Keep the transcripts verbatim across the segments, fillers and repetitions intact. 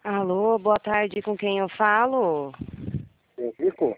Alô, boa tarde, com quem eu falo? Henrico?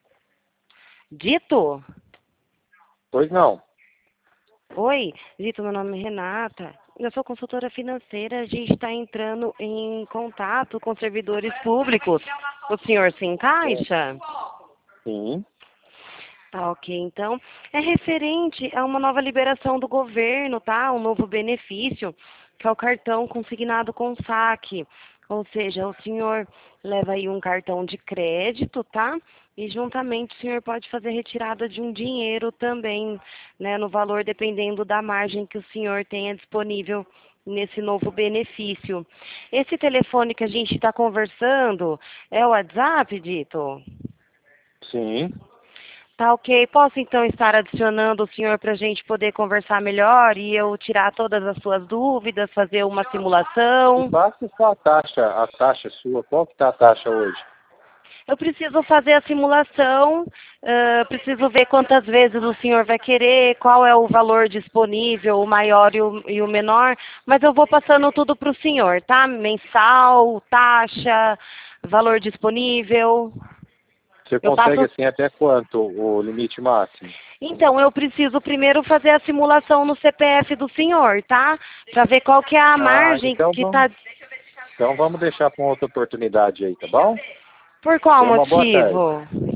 Dito? Pois não. Oi, Dito, meu nome é Renata. Eu sou consultora financeira, a gente está entrando em contato com servidores públicos. O senhor se É. encaixa? Sim. Tá, ok. Então, é referente a uma nova liberação do governo, tá? Um novo benefício, que é o cartão consignado com saque. Ou seja, o senhor leva aí um cartão de crédito, tá? E juntamente o senhor pode fazer retirada de um dinheiro também, né? No valor dependendo da margem que o senhor tenha disponível nesse novo benefício. Esse telefone que a gente está conversando é o WhatsApp, Dito? Sim. Tá ok. Posso então estar adicionando o senhor para a gente poder conversar melhor e eu tirar todas as suas dúvidas, fazer uma Me simulação? passa só a taxa, a taxa sua. Qual que tá a taxa hoje? Eu preciso fazer a simulação, ah, preciso ver quantas vezes o senhor vai querer, qual é o valor disponível, o maior e o, e o menor, mas eu vou passando tudo para o senhor, tá? Mensal, taxa, valor disponível. Você Eu consegue passo. assim até quanto o limite máximo? Então, eu preciso primeiro fazer a simulação no C P F do senhor, tá? Para ver qual que é a Ah, margem então que vamos, está. então vamos deixar para uma outra oportunidade aí, tá bom? Por qual Tenha uma boa tarde. motivo?